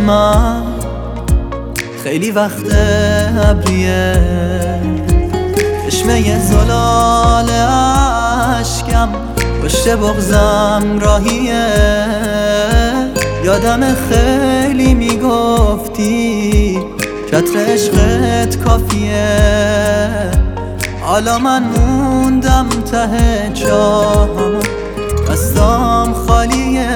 من خیلی وقت ابریه، چشمه زلال اشکم پشت بغضم راهیه. یادم خیلی میگفتی چتر عشقت کافیه، حالا من موندم ته چاهم دستام خالیه.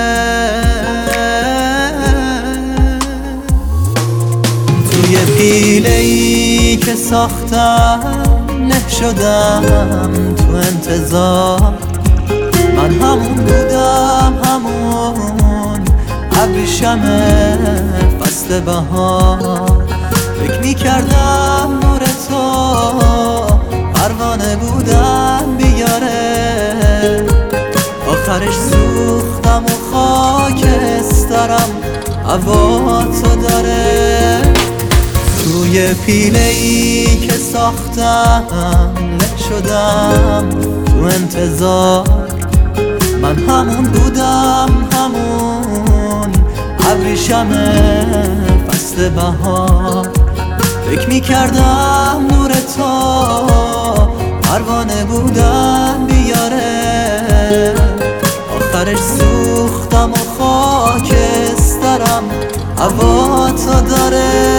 توی پیله‌ای که ساختم له شدم تو انتظار، من همون بودم، همون ابریشم فصل بهار. فکر میکردم نور تو پروانه بودم بیاره، آخرش سوختم و خاکسترم هوا تو داره. توی پیله‌ای که ساختم له شدم تو انتظار، من همون بودم، همون ابریشم فصل بهار. فکر میکردم نور تو پروانه بودم بیاره، آخرش سوختم و خاکسترم هوا تو داره.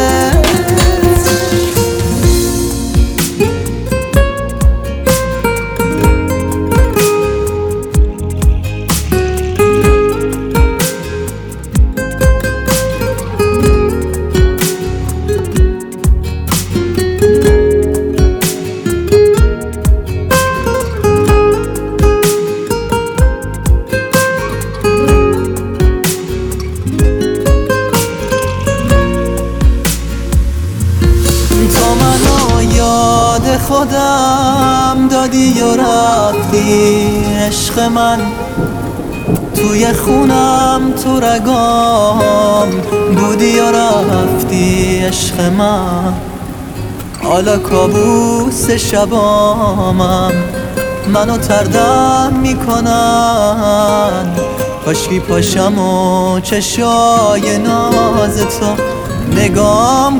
خودم دادی و رفتی عشق من، توی خونم تو رگام بودی و رفتی عشق من. حالا کابوس شبامم منو تردم میکنن، کاشکی پاشم و چشای ناز تو نگام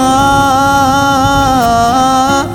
کنم.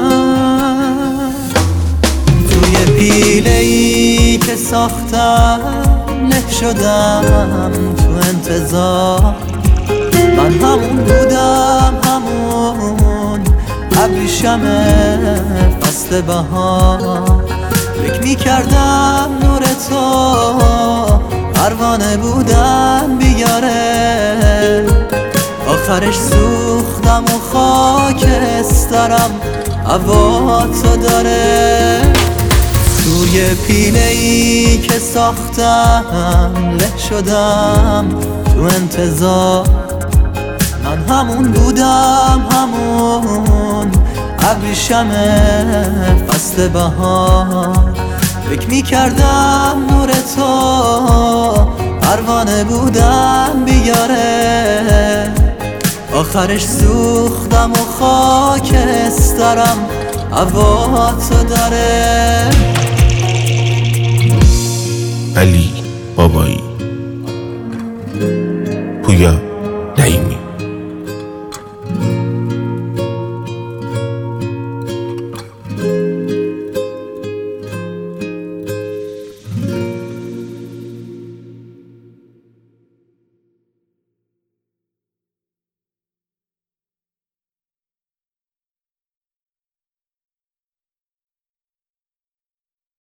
توی پیله‌ای که ساختم له شدم تو انتظار، من همون بودم، همون ابریشم فصل بهار. فکر میکردم نور تو پروانه بودم بیاره، آخرش سوختم و خاکسترم هوا تو داره. توی پیله‌ای که ساختم له شدم تو انتظار، من همون بودم، همون ابریشم فصل بهار. فکر میکردم نور تو پروانه بودم بیاره، آخرش سوختم و خاکسترم هوا تو داره. علی بابایی، پویا نعیمی.